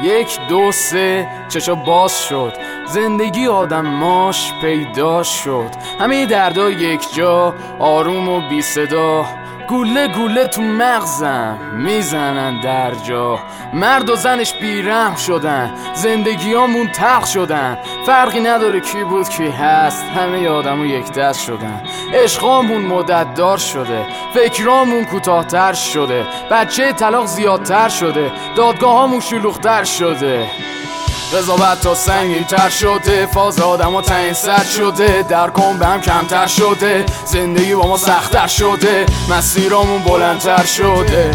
1 2 3 چشا باز شد، زندگی آدماش پیدا شد. همه دردا یک جا، آروم و بی صدا، گوله گوله تو مغزم میزنن در جا. مرد و زنش بیرحم شدن، زندگیامون تلخ شدن. فرقی نداره کی بود کی هست، همه آدمو یک دست شدن. عشقامون مدت دار شده، فکرامون کوتاه‌تر شده. بچه طلاق زیادتر شده، دادگاهامون شلوغ‌تر شده. قضاوت تا سنگین تر شده، فاز آدم ها تعیین سد شده. درکم به هم کمتر شده، زندگی با ما سخت‌تر شده. مسیرامون بلندتر شده.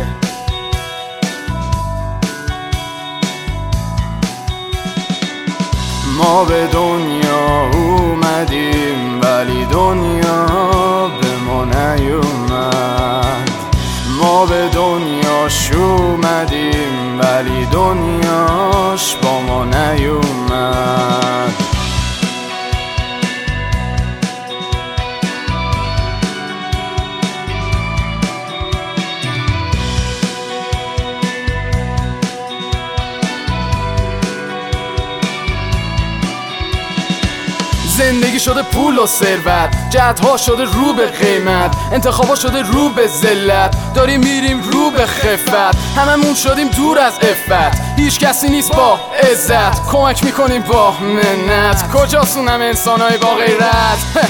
ما به دنیا اومدیم ولی دنیا به ما نیومد. ما به دنیاش اومدیم ولی دنیاش با ما نیومد. زندگی شده پول و ثروت، جهت‌ها شده رو به قیمت، انتخابا شده رو به ذلت. داریم میریم رو به خفت، هممون شدیم دور از عفت. هیچ کسی نیست با عزت، کمک میکنیم با منت. کجاستون هم انسانای با غیرت؟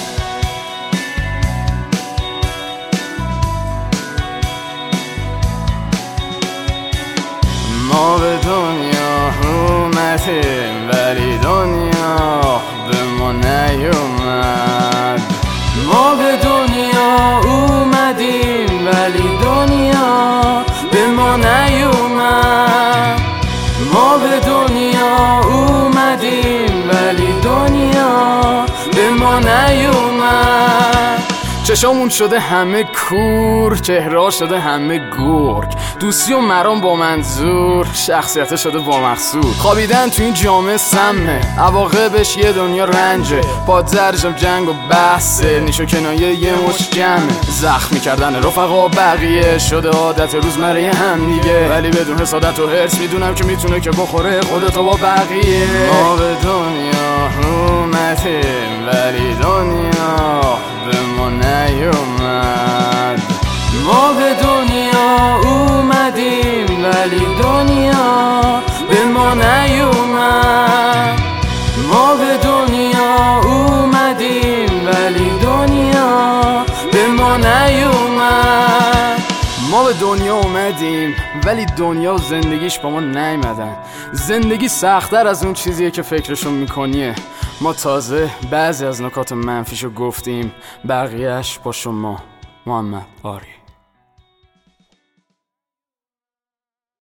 ما به دنیا اومدیم ولی دنیا به ما نیومد. ما به دنیا اومدیم ولی دنیا به ما نیومد. ما به دنیا اومدیم ولی دنیا به ما نیومد. چشامون شده همه کور، چهره شده همه گرگ. دوستی و مرام با منظور، شخصیت شده با مقصود. خوابیدن تو این جامعه سمه، عواقبش یه دنیا رنجه. پادزرشم جنگ و بحثه، نیش و کنایه یه مش جمعه. زخم میکردن رفقا بقیه شده عادت روزمره هم دیگه. ولی بدون حسادت و حرص میدونم که میتونه که بخوره خودتو با بقیه. ما به دنیا اومدیم ولی دنیا به ما نیومد. ما به دنیا اومدیم ولی دنیا به ما نیومد. ما به دنیا اومدیم ولی دنیا به ما نیومد. ما به دنیا اومدیم ولی دنیا و زندگیش با ما نیومدن. زندگی سخت‌تر از اون چیزیه که فکرشو میکنیه. ما تازه بعضی از نکات منفیشو گفتیم، بقیه‌اش با شما. محمد آری.